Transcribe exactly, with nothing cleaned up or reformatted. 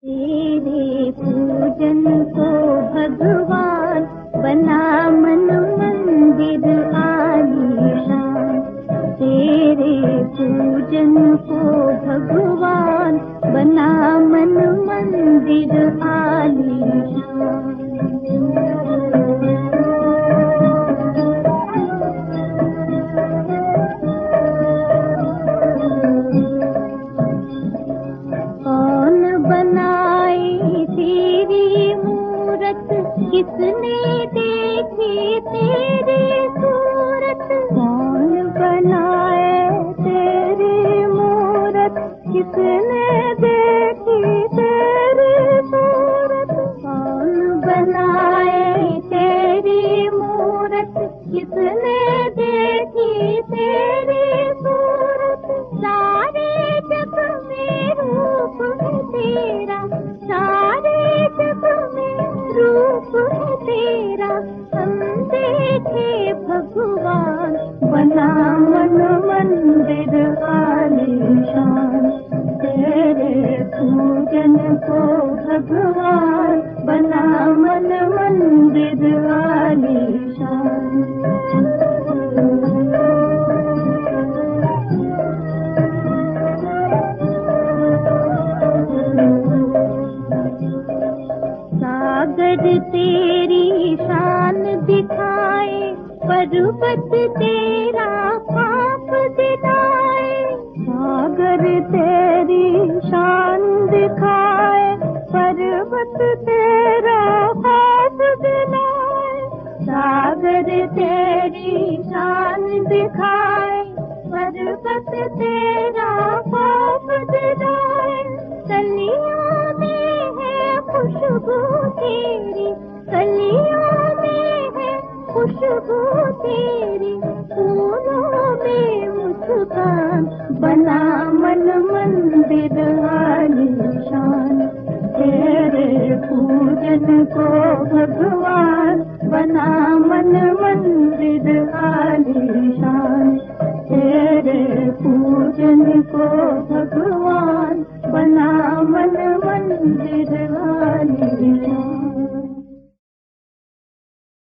तेरे पूजन को भगवान बना मन मंदिर आलीशान। तेरे पूजन को भगवान बना मन मंदिर आलीशान। किसने देखी तेरी सूरत, कौन बनाए तेरी मूरत। किसने देखी तेरी सूरत, कौन बनाए तेरी मूरत। किसने देखी तेरी सूरत, सारे जग में रूप है तेरा। सारे जग में रूप है तेरा, हम देखे भगवान बना मन मंदिर आलीशान। तेरे पूजन को भगवान बना मन मंदिर आलीशान। सागर तेरी शान दिखाए, पर्वत तेरा पाप दिलाए। सागर तेरी शान दिखाए, पर्वत तेरा पाप दिलाए। सागर तेरी शान दिखाए, पर्वत तेरा पाप दिलाए। कलियों में है खुशबू तेरी, कलियों में है खुशबू तेरी। फूलों में मुस्कान बना मन मंदिर आलीशान। तेरे पूजन को भगवान बना मन मंदिर आलीशान। तेरे पूजन को